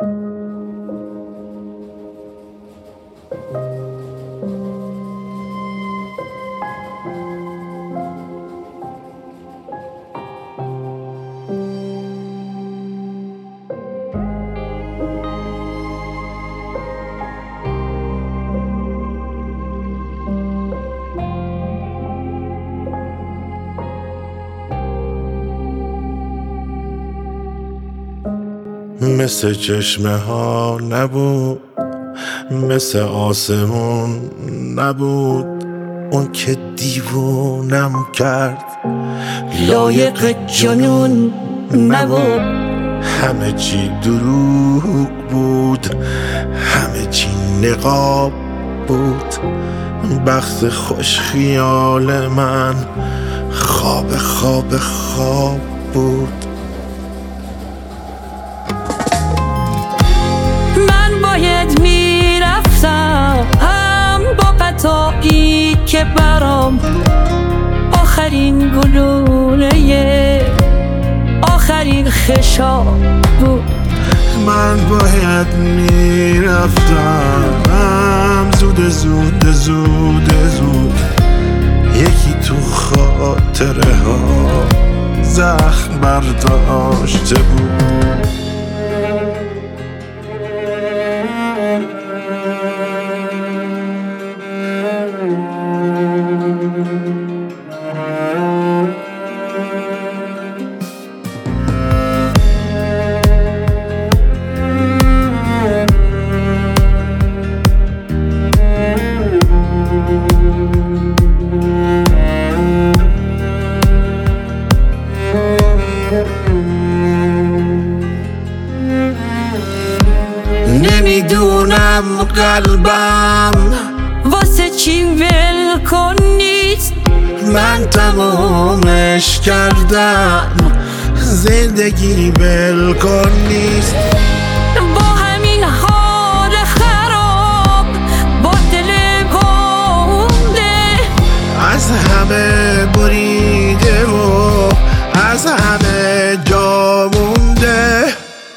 مثل چشمه ها نبود، مثل آسمون نبود، اون که دیوونم کرد لایق جنون نبود. همه چی دروغ بود، همه چی نقاب بود. بخت خوش خیال من خواب خواب خواب بود. من باید میرفتم با قطعی که برام آخرین گلوله آخرین خشاب بود. من باید میرفتم زود زود زود زود، یکی تو خاطره ها زخم برداشته بود. نمیدونم قلبم واسه چی ول کن نیست. من تمامش کردم، زندگی ول کن نیست. با همین حال خراب با دل گنده از همه بریده و از همه جا مونده.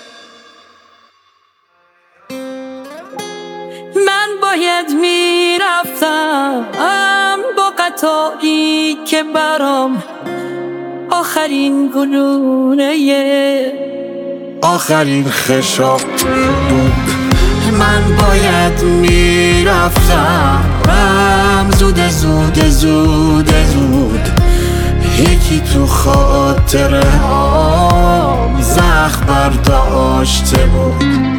من باید میرفتم با قطعی که برام آخرین گلوله آخرین خشاب بود. من باید میرفتم زود زود زود زود، یکی تو خاطره ها زخم برداشته بود.